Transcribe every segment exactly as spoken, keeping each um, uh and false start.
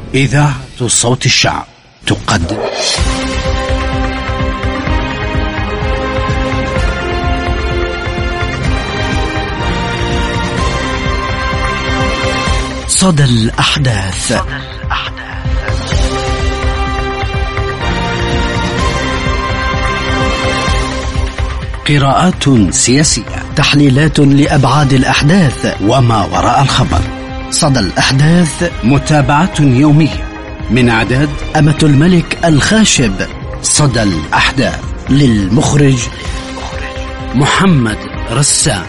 إذاعة صوت الشعب تقدم صدى الأحداث. قراءات سياسية، تحليلات لأبعاد الأحداث وما وراء الخبر. صدى الأحداث، متابعة يومية من إعداد أمة الملك الخاشب. صدى الأحداث، للمخرج محمد رسام.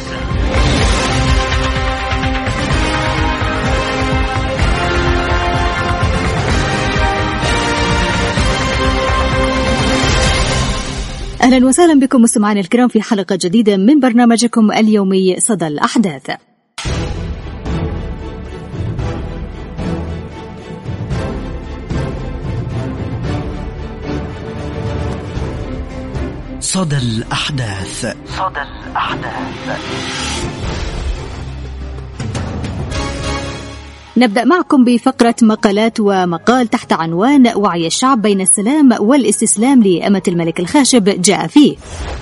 أهلا وسهلا بكم مستمعينا الكرام في حلقة جديدة من برنامجكم اليومي صدى الأحداث. صدى الأحداث. صدى الأحداث. نبدأ معكم بفقرة مقالات ومقال تحت عنوان وعي الشعب بين السلام والاستسلام لأمة الملك الخاشب جاء فيه.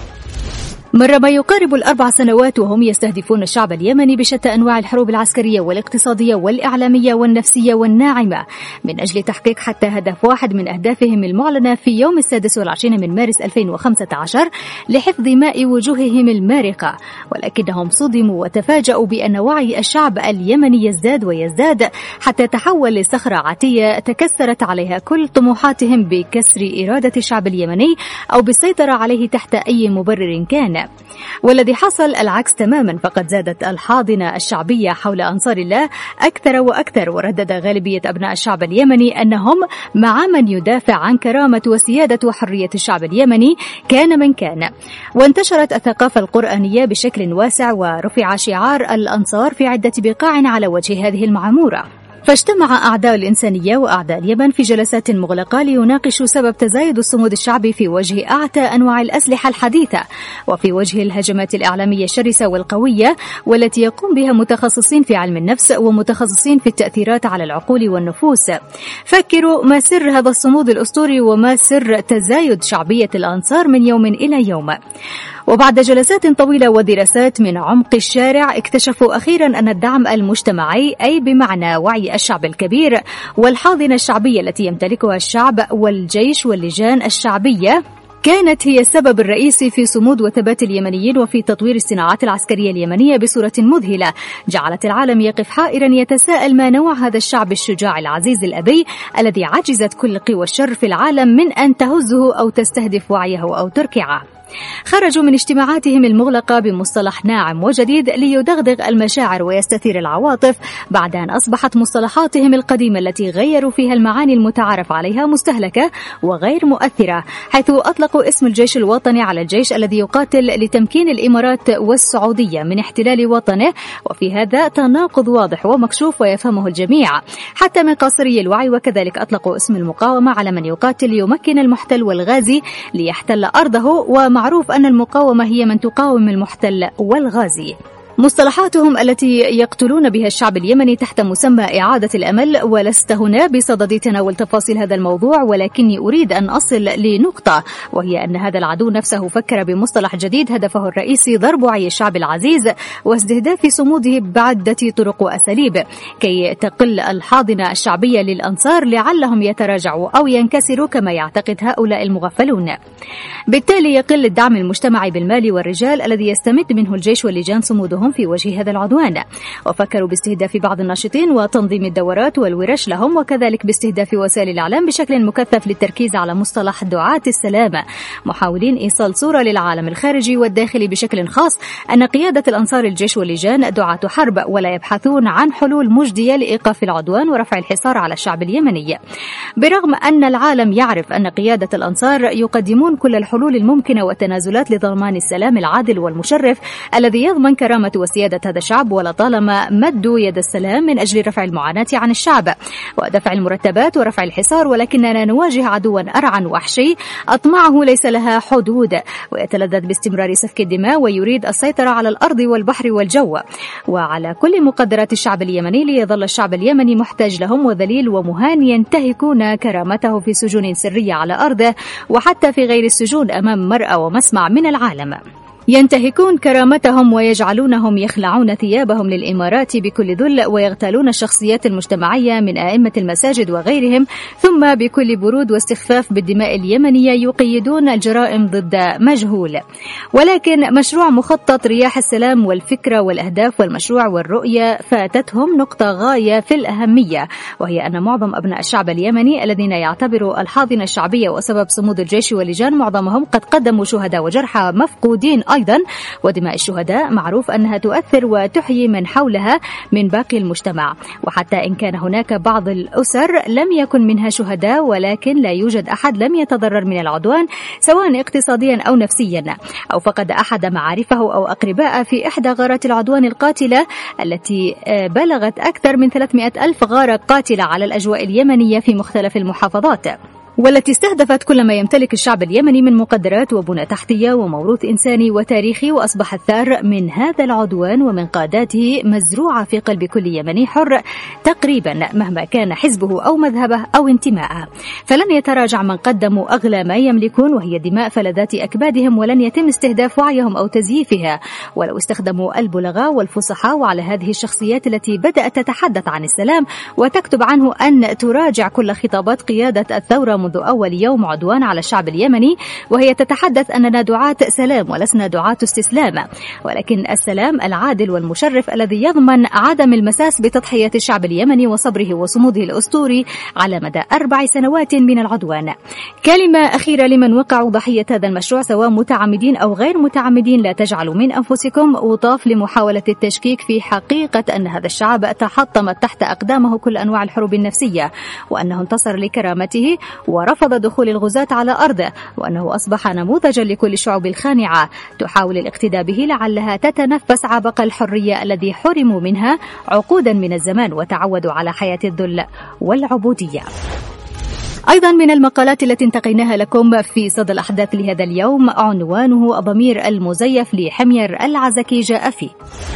مر ما يقارب الأربع سنوات وهم يستهدفون الشعب اليمني بشتى أنواع الحروب العسكرية والاقتصادية والإعلامية والنفسية والناعمة من أجل تحقيق حتى هدف واحد من أهدافهم المعلنة في يوم السادس والعشرين من مارس ألفين وخمسة عشر لحفظ ماء وجوههم المارقة، ولكنهم صدموا وتفاجأوا بأن وعي الشعب اليمني يزداد ويزداد حتى تحول لصخرة عاتية تكسرت عليها كل طموحاتهم بكسر إرادة الشعب اليمني أو بالسيطرة عليه تحت أي مبرر كان. والذي حصل العكس تماما، فقد زادت الحاضنة الشعبية حول أنصار الله أكثر وأكثر، وردد غالبية أبناء الشعب اليمني أنهم مع من يدافع عن كرامة وسيادة وحرية الشعب اليمني كان من كان. وانتشرت الثقافة القرآنية بشكل واسع ورفع شعار الأنصار في عدة بقاع على وجه هذه المعمورة. فاجتمع أعداء الإنسانية وأعداء اليمن في جلسات مغلقة ليناقشوا سبب تزايد الصمود الشعبي في وجه أعتى أنواع الأسلحة الحديثة وفي وجه الهجمات الإعلامية الشرسة والقوية والتي يقوم بها متخصصين في علم النفس ومتخصصين في التأثيرات على العقول والنفوس. فكروا ما سر هذا الصمود الأسطوري وما سر تزايد شعبية الأنصار من يوم إلى يوم. وبعد جلسات طويلة ودراسات من عمق الشارع، اكتشفوا أخيرا أن الدعم المجتمعي، أي بمعنى وعي الشعب الكبير والحاضنة الشعبية التي يمتلكها الشعب والجيش واللجان الشعبية، كانت هي السبب الرئيسي في صمود وثبات اليمنيين وفي تطوير الصناعات العسكرية اليمنية بصورة مذهلة جعلت العالم يقف حائرا يتساءل ما نوع هذا الشعب الشجاع العزيز الأبي الذي عجزت كل قوى الشر في العالم من أن تهزه أو تستهدف وعيه أو تركعه. خرجوا من اجتماعاتهم المغلقة بمصطلح ناعم وجديد ليدغدغ المشاعر ويستثير العواطف، بعد أن أصبحت مصطلحاتهم القديمة التي غيروا فيها المعاني المتعارف عليها مستهلكة وغير مؤثرة، حيث أطلقوا اسم الجيش الوطني على الجيش الذي يقاتل لتمكين الإمارات والسعودية من احتلال وطنه، وفي هذا تناقض واضح ومكشوف ويفهمه الجميع حتى من قاصري الوعي. وكذلك أطلقوا اسم المقاومة على من يقاتل ليمكن المحتل والغازي ليحتل أرضه، ومع معروف أن المقاومة هي من تقاوم المحتل والغازي. مصطلحاتهم التي يقتلون بها الشعب اليمني تحت مسمى إعادة الأمل. ولست هنا بصدد تناول تفاصيل هذا الموضوع، ولكني أريد أن أصل لنقطة، وهي أن هذا العدو نفسه فكر بمصطلح جديد هدفه الرئيسي ضرب وعي الشعب العزيز واستهداف صموده بعدة طرق وأساليب كي تقل الحاضنة الشعبية للأنصار لعلهم يتراجعوا أو ينكسروا كما يعتقد هؤلاء المغفلون. بالتالي يقل الدعم المجتمعي بالمال والرجال الذي يستمد منه الجيش واللجان صمودهم في وجه هذا العدوان. وفكروا باستهداف بعض الناشطين وتنظيم الدورات والورش لهم، وكذلك باستهداف وسائل الإعلام بشكل مكثف للتركيز على مصطلح دعاة السلامة، محاولين إيصال صورة للعالم الخارجي والداخلي بشكل خاص أن قيادة الأنصار الجيش واللجان دعاة حرب ولا يبحثون عن حلول مجدية لإيقاف العدوان ورفع الحصار على الشعب اليمني، برغم أن العالم يعرف أن قيادة الأنصار يقدمون كل الحلول الممكنة والتنازلات لضمان السلام العادل والمشرف الذي يضمن كرامة وسيادة هذا الشعب، ولطالما مدوا يد السلام من أجل رفع المعاناة عن الشعب ودفع المرتبات ورفع الحصار، ولكننا نواجه عدوا أرعن وحشي أطماعه ليس لها حدود، ويتلذذ باستمرار سفك الدماء ويريد السيطرة على الأرض والبحر والجو وعلى كل مقدرات الشعب اليمني، ليظل الشعب اليمني محتاج لهم وذليل ومهان، ينتهكون كرامته في سجون سرية على أرضه وحتى في غير السجون أمام مرأى ومسمع من العالم. ينتهكون كرامتهم ويجعلونهم يخلعون ثيابهم للإمارات بكل ذل، ويغتالون الشخصيات المجتمعية من أئمة المساجد وغيرهم، ثم بكل برود واستخفاف بالدماء اليمنية يقيدون الجرائم ضد مجهول. ولكن مشروع مخطط رياح السلام والفكرة والأهداف والمشروع والرؤية فاتتهم نقطة غاية في الأهمية، وهي أن معظم أبناء الشعب اليمني الذين يعتبروا الحاضنة الشعبية وسبب صمود الجيش واللجان معظمهم قد قدموا شهداء وجرحى مفقودين أيضا، ودماء الشهداء معروف أنها تؤثر وتحيي من حولها من باقي المجتمع، وحتى إن كان هناك بعض الأسر لم يكن منها شهداء، ولكن لا يوجد أحد لم يتضرر من العدوان سواء اقتصاديا أو نفسيا أو فقد أحد معارفه أو أقرباء في إحدى غارات العدوان القاتلة التي بلغت أكثر من ثلاثمائة ألف غارة قاتلة على الأجواء اليمنية في مختلف المحافظات، والتي استهدفت كل ما يمتلك الشعب اليمني من مقدرات وبنى تحتية وموروث إنساني وتاريخي، وأصبح الثار من هذا العدوان ومن قاداته مزروعة في قلب كل يمني حر تقريبا مهما كان حزبه أو مذهبه أو انتماءه. فلن يتراجع من قدموا أغلى ما يملكون وهي دماء فلذات أكبادهم، ولن يتم استهداف وعيهم أو تزييفها ولو استخدموا البلغاء والفصحاء. وعلى هذه الشخصيات التي بدأت تتحدث عن السلام وتكتب عنه أن تراجع كل خطابات قيادة الثورة منذ أول يوم عدوان على الشعب اليمني، وهي تتحدث أننا دعاة سلام ولسنا دعاة استسلام، ولكن السلام العادل والمشرف الذي يضمن عدم المساس بتضحيات الشعب اليمني وصبره وصموده الأسطوري على مدى أربع سنوات من العدوان. كلمة أخيرة لمن وقعوا ضحية هذا المشروع سواء متعمدين أو غير متعمدين: لا تجعلوا من أنفسكم أوطاف لمحاولة التشكيك في حقيقة أن هذا الشعب تحطمت تحت أقدامه كل أنواع الحروب النفسية، وأنه انتصر لكرامته ورفض دخول الغزاة على أرضه، وأنه أصبح نموذجا لكل الشعوب الخانعة تحاول الاقتداء به لعلها تتنفس عبق الحرية الذي حرموا منها عقودا من الزمان وتعودوا على حياة الذل والعبودية. أيضا من المقالات التي انتقيناها لكم في صدى الأحداث لهذا اليوم عنوانه الضمير المزيف لحمير العزكي جاء فيه: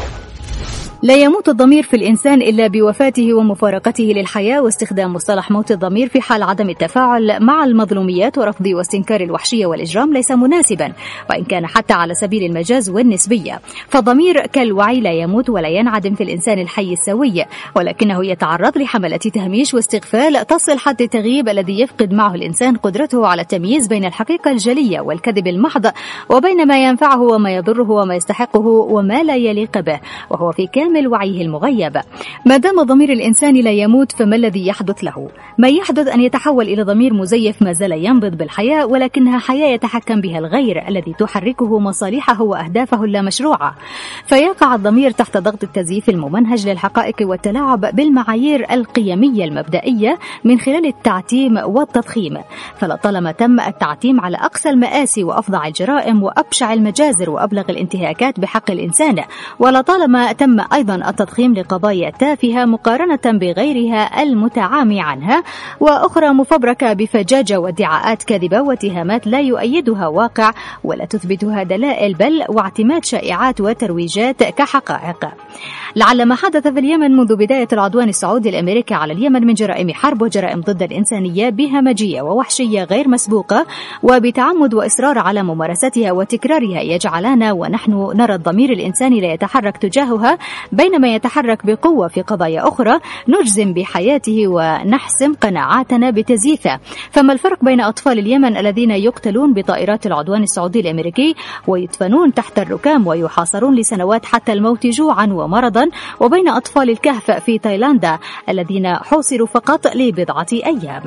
لا يموت الضمير في الإنسان إلا بوفاته ومفارقته للحياة، واستخدام مصطلح موت الضمير في حال عدم التفاعل مع المظلوميات ورفض واستنكار الوحشية والإجرام ليس مناسبا، وإن كان حتى على سبيل المجاز والنسبية. فالضمير كالوعي لا يموت ولا ينعدم في الإنسان الحي السوي، ولكنه يتعرض لحملة تهميش واستغفال تصل حد التغييب الذي يفقد معه الإنسان قدرته على التمييز بين الحقيقة الجلية والكذب المحض، وبين ما ينفعه وما يضره وما يستحقه وما لا يليق به، وهو في كامل وعيه المغيب. ما دام ضمير الإنسان لا يموت فما الذي يحدث له؟ ما يحدث أن يتحول إلى ضمير مزيف ما زال ينبض بالحياة، ولكنها حياة يتحكم بها الغير الذي تحركه مصالحه وأهدافه اللامشروعة، فيقع الضمير تحت ضغط التزييف الممنهج للحقائق والتلاعب بالمعايير القيمية المبدئية من خلال التعتيم والتضخيم. فلطالما تم التعتيم على أقصى المآسي وأفظع الجرائم وأبشع المجازر وأبلغ الانتهاكات بحق الإنسان، ولطالما تم أيضا التضخيم لقضايا تافهة مقارنة بغيرها المتعامي عنها، وأخرى مفبركة بفجاجة وادعاءات كاذبة واتهامات لا يؤيدها واقع ولا تثبتها دلائل، بل واعتماد شائعات وترويجات كحقائق. لعل ما حدث في اليمن منذ بداية العدوان السعودي الأمريكي على اليمن من جرائم حرب وجرائم ضد الإنسانية بهمجية ووحشية غير مسبوقة وبتعمد وإصرار على ممارستها وتكرارها يجعلنا ونحن نرى الضمير الإنساني لا يتحرك تجاهها، بينما يتحرك بقوة في قضايا أخرى نجزم بحياته ونحسم قناعاتنا بتزييفه. فما الفرق بين أطفال اليمن الذين يقتلون بطائرات العدوان السعودي الأمريكي ويدفنون تحت الركام ويحاصرون لسنوات حتى الموت جوعا ومرضا، وبين أطفال الكهف في تايلاندا الذين حوصروا فقط لبضعة أيام؟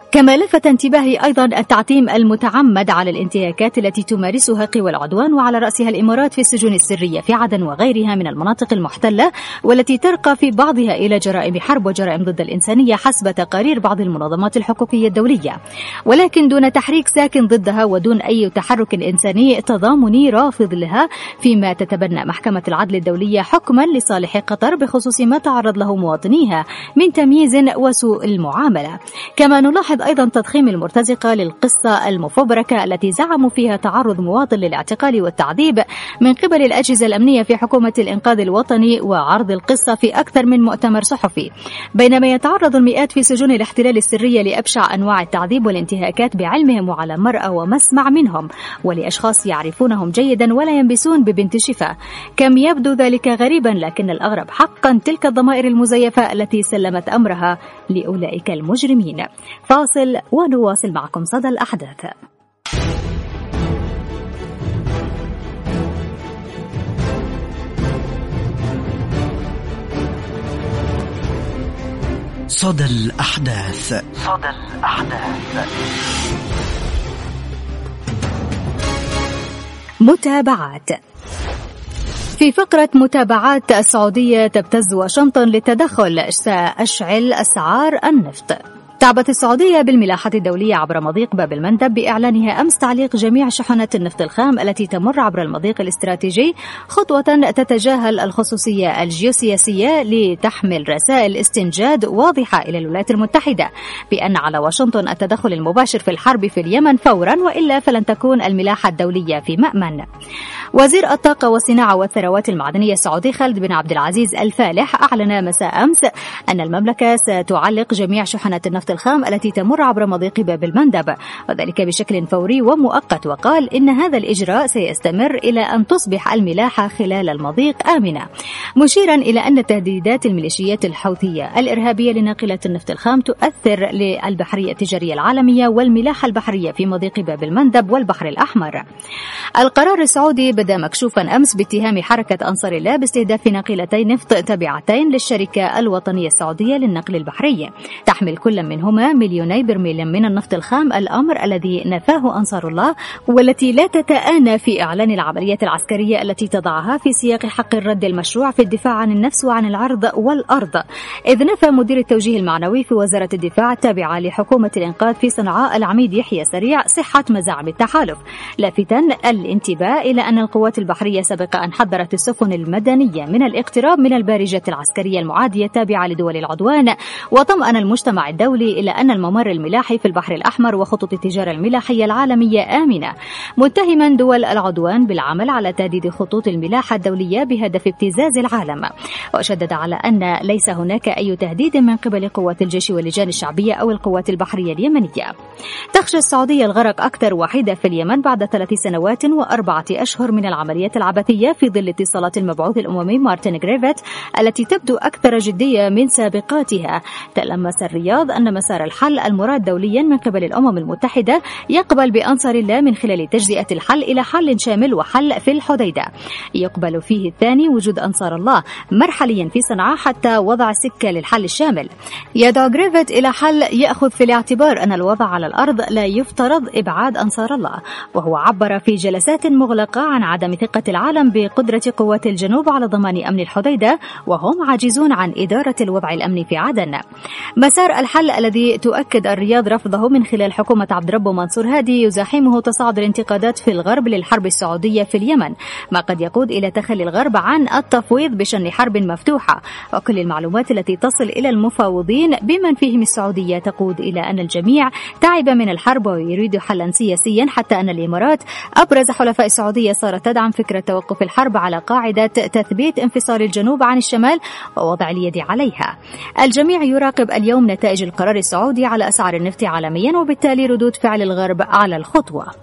كما لفت انتباهي أيضا التعتيم المتعمد على الانتهاكات التي تمارسها قوى العدوان وعلى رأسها الإمارات في السجون السرية في عدن وغيرها من المناطق المحتلة، والتي ترقى في بعضها إلى جرائم حرب وجرائم ضد الإنسانية حسب تقارير بعض المنظمات الحقوقية الدولية، ولكن دون تحريك ساكن ضدها ودون أي تحرك إنساني تضامني رافض لها، فيما تتبنى محكمة العدل الدولية حكما لصالح قطر بخصوص ما تعرض له مواطنيها من تمييز وسوء المعاملة. كما نلاحظ أيضا تضخيم المرتزقة للقصة المفبركة التي زعموا فيها تعرض مواطن للاعتقال والتعذيب من قبل الأجهزة الأمنية في حكومة الإنقاذ الوطني، وعرض القصة في أكثر من مؤتمر صحفي، بينما يتعرض المئات في سجون الاحتلال السرية لأبشع أنواع التعذيب والانتهاكات بعلمهم وعلى مرأى ومسمع منهم ولأشخاص يعرفونهم جيدا ولا ينبسون ببنت شفاه. كم يبدو ذلك غريبا، لكن الأغرب حقا تلك الضمائر المزيفة التي سلمت أمرها لأولئك المجرمين. فاصل ونواصل معكم صدى الأحداث. صدى الأحداث. صدى الأحداث. متابعات. في فقرة متابعات، السعودية تبتز واشنطن للتدخل، سأشعل أسعار النفط. تعبت السعودية بالملاحة الدولية عبر مضيق باب المندب بإعلانها أمس تعليق جميع شحنات النفط الخام التي تمر عبر المضيق الاستراتيجي، خطوة تتجاهل الخصوصية الجيوسياسية لتحمل رسائل استنجاد واضحة إلى الولايات المتحدة بأن على واشنطن التدخل المباشر في الحرب في اليمن فورا، وإلا فلن تكون الملاحة الدولية في مأمن. وزير الطاقة والصناعة والثروات المعدنية السعودي خالد بن عبد العزيز الفالح أعلن مساء أمس أن المملكة ستعلق جميع شحنات النفط الخام التي تمر عبر مضيق باب المندب، وذلك بشكل فوري ومؤقت، وقال إن هذا الإجراء سيستمر إلى أن تصبح الملاحة خلال المضيق آمنة، مشيرا إلى أن تهديدات الميليشيات الحوثية الإرهابية لناقلة النفط الخام تؤثر للبحرية التجارية العالمية والملاحة البحرية في مضيق باب المندب والبحر الأحمر. القرار السعودي بدا مكشوفا أمس باتهام حركة أنصار الله باستهداف ناقلتي نفط تابعتين للشركة الوطنية السعودية للنقل البحري، تحمل كل منهما مليوني برميل من النفط الخام، الأمر الذي نفاه أنصار الله، والتي لا تتآنى في إعلان العمليات العسكرية التي تضعها في سياق حق الرد المشروع في الدفاع عن النفس وعن العرض والأرض. إذ نفى مدير التوجيه المعنوي في وزارة الدفاع التابعة لحكومة الإنقاذ في صنعاء العميد يحيى سريع صحة مزاعم التحالف، لافتا الانتباه إلى أن القوات البحرية سبق أن حذرت السفن المدنية من الاقتراب من البارجة العسكرية المعادية التابعة لدول العدوان، وطمأن المجتمع الدولي إلى أن الممر الملاحي في البحر الأحمر وخطوط التجارة الملاحية العالمية آمنة، متهما دول العدوان بالعمل على تهديد خطوط الملاحة الدولية بهدف ابتزاز العالم. وشدد على أن ليس هناك أي تهديد من قبل قوات الجيش واللجان الشعبية أو القوات البحرية اليمنية. تخشى السعودية الغرق أكثر وحيدة في اليمن بعد ثلاث سنوات وأربعة أشهر من العمليات العبثية في ظل اتصالات المبعوث الأممي مارتن غريفيت التي تبدو أكثر جدية من سابقاتها. تلمس الرياض أن مسار الحل المراد دوليا من قبل الأمم المتحدة يقبل بأنصار الله من خلال تجزئة الحل إلى حل شامل وحل في الحديدة، يقبل فيه الثاني وجود أنصار الله مرحليا في صنعاء حتى وضع سكة للحل الشامل. يدعو غريفيت إلى حل يأخذ في الاعتبار أن الوضع على الأرض لا يفترض إبعاد أنصار الله، وهو عبر في جلسات مغلقة عن عدم ثقة العالم بقدرة قوات الجنوب على ضمان أمن الحديدة، وهم عاجزون عن إدارة الوضع الأمني في عدن. مسار الحل الذي تؤكد الرياض رفضه من خلال حكومة عبد ربه منصور هادي يزاحمه تصاعد الانتقادات في الغرب للحرب السعودية في اليمن، ما قد يقود إلى تخلي الغرب عن التفويض بشن حرب مفتوحة. وكل المعلومات التي تصل إلى المفاوضين بمن فيهم السعودية تقود إلى أن الجميع تعب من الحرب ويريد حلا سياسيا، حتى أن الإمارات أبرز حلفاء السعودية صارت تدعم فكرة توقف الحرب على قاعدة تثبيت انفصال الجنوب عن الشمال ووضع اليد عليها. الجميع يراقب اليوم نتائج القرار السعودي على أسعار النفط عالميا وبالتالي ردود فعل الغرب على الخطوة.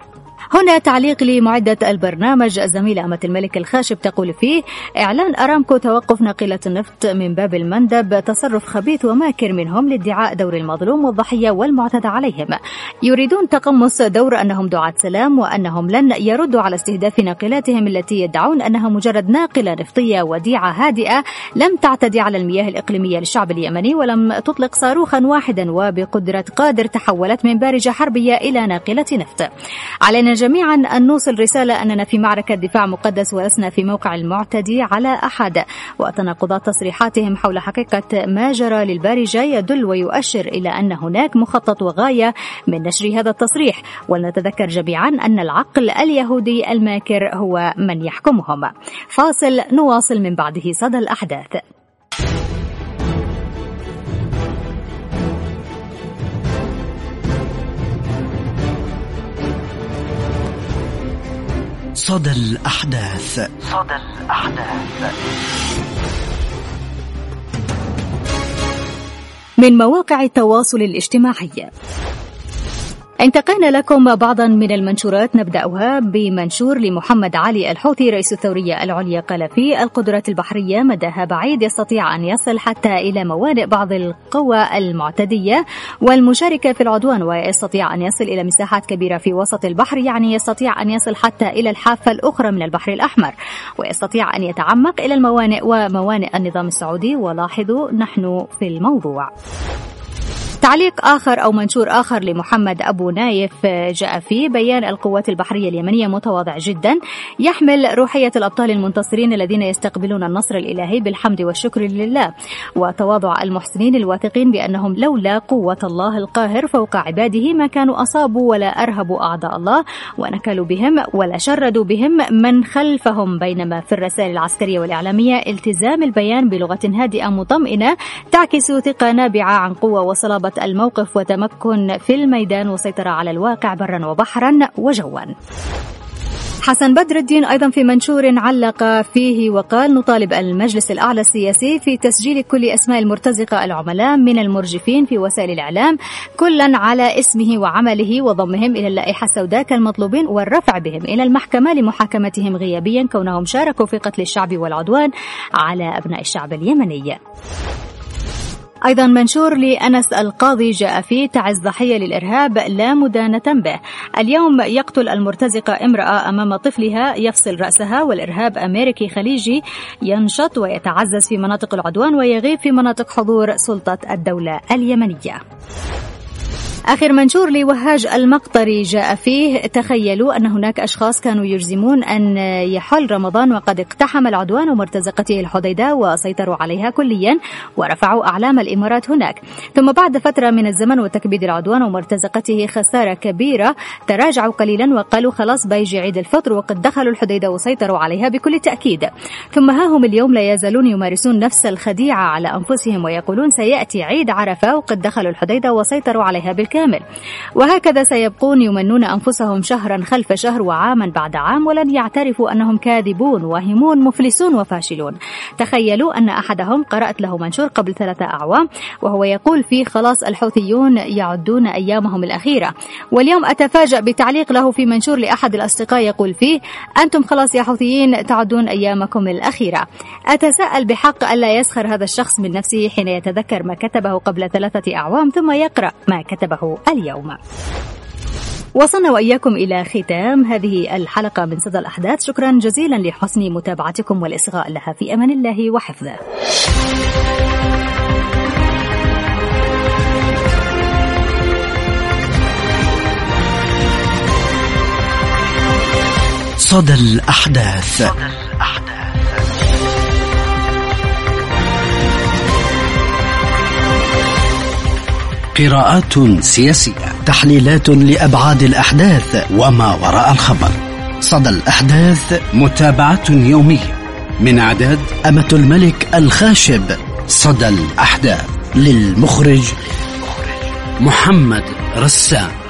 هنا تعليق لمعدة البرنامج الزميلة أمة الملك الخاشب تقول فيه: إعلان أرامكو توقف ناقلة النفط من باب المندب تصرف خبيث وماكر منهم لادعاء دور المظلوم والضحية والمعتدى عليهم. يريدون تقمص دور أنهم دعاة سلام وأنهم لن يردوا على استهداف ناقلاتهم التي يدعون أنها مجرد ناقلة نفطية وديعة هادئة لم تعتدي على المياه الإقليمية للشعب اليمني ولم تطلق صاروخا واحدا وبقدرة قادر تحولت من بارجة حربية إلى ناقلة نفط. علينا جميعا أن نوصل رسالة أننا في معركة دفاع مقدس ولسنا في موقع المعتدي على أحد. وتناقضات تصريحاتهم حول حقيقة ما جرى للبارجة يدل ويؤشر إلى أن هناك مخطط وغاية من نشر هذا التصريح. ولنتذكر جميعا أن العقل اليهودي الماكر هو من يحكمهم. فاصل نواصل من بعده صدى الأحداث. صدى الأحداث. صدى الأحداث من مواقع التواصل الاجتماعي. انتقينا لكم بعضا من المنشورات، نبدأها بمنشور لمحمد علي الحوثي رئيس الثورية العليا قال فيه: القدرات البحرية مداها بعيد، يستطيع أن يصل حتى إلى موانئ بعض القوى المعتدية والمشاركة في العدوان، ويستطيع أن يصل إلى مساحات كبيرة في وسط البحر، يعني يستطيع أن يصل حتى إلى الحافة الأخرى من البحر الأحمر، ويستطيع أن يتعمق إلى الموانئ وموانئ النظام السعودي. ولاحظوا نحن في الموضوع. تعليق آخر أو منشور آخر لمحمد أبو نايف جاء فيه: بيان القوات البحرية اليمنية متواضع جدا، يحمل روحية الأبطال المنتصرين الذين يستقبلون النصر الإلهي بالحمد والشكر لله، وتواضع المحسنين الواثقين بأنهم لولا قوة الله القاهر فوق عباده ما كانوا أصابوا ولا أرهبوا أعداء الله ونكلوا بهم ولا شردوا بهم من خلفهم. بينما في الرسائل العسكرية والإعلامية التزام البيان بلغة هادئة مطمئنة تعكس ثقة نابعة عن قوة وصلابة الموقف وتمكن في الميدان وسيطرة على الواقع برا وبحرا وجوا. حسن بدر الدين أيضا في منشور علق فيه وقال: نطالب المجلس الأعلى السياسي في تسجيل كل أسماء المرتزقة العملاء من المرجفين في وسائل الإعلام كلا على اسمه وعمله وضمهم إلى اللائحة السوداء كالمطلوبين والرفع بهم إلى المحكمة لمحاكمتهم غيابيا كونهم شاركوا في قتل الشعب والعدوان على أبناء الشعب اليمني. أيضا منشور لأنس القاضي جاء فيه: تعز ضحية للإرهاب لا مدانة به، اليوم يقتل المرتزقة امرأة أمام طفلها يفصل رأسها، والإرهاب أمريكي خليجي ينشط ويتعزز في مناطق العدوان ويغيب في مناطق حضور سلطة الدولة اليمنية. آخر منشور لوهاج المقطري جاء فيه: تخيلوا أن هناك أشخاص كانوا يجزمون أن يحل رمضان وقد اقتحم العدوان ومرتزقته الحديدة وسيطروا عليها كليا ورفعوا أعلام الإمارات هناك، ثم بعد فترة من الزمن وتكبيد العدوان ومرتزقته خسارة كبيرة تراجعوا قليلا وقالوا خلاص بيجي عيد الفطر وقد دخلوا الحديدة وسيطروا عليها بكل تأكيد، ثم ها هم اليوم لا يزالون يمارسون نفس الخديعة على أنفسهم ويقولون سيأتي عيد عرفة وقد دخلوا الحديدة وسيطروا عليها بالكامل. وهكذا سيبقون يمنون أنفسهم شهرا خلف شهر وعاما بعد عام ولن يعترفوا أنهم كاذبون واهمون مفلسون وفاشلون. تخيلوا أن أحدهم قرأت له منشور قبل ثلاثة أعوام وهو يقول فيه: خلاص الحوثيون يعدون أيامهم الأخيرة، واليوم أتفاجأ بتعليق له في منشور لأحد الأصدقاء يقول فيه: أنتم خلاص يا حوثيين تعدون أيامكم الأخيرة. أتساءل بحق ألا يسخر هذا الشخص من نفسه حين يتذكر ما كتبه قبل ثلاثة أعوام ثم يقرأ ما كتبه اليوم. وصلنا وإياكم إلى ختام هذه الحلقة من صدى الأحداث. شكرا جزيلا لحسن متابعتكم والإصغاء لها في أمان الله وحفظه. صدى الأحداث. صدى الأحداث. قراءات سياسية، تحليلات لأبعاد الأحداث وما وراء الخبر. صدى الأحداث متابعة يومية من إعداد أمة الملك الخاشب. صدى الأحداث للمخرج محمد رسام.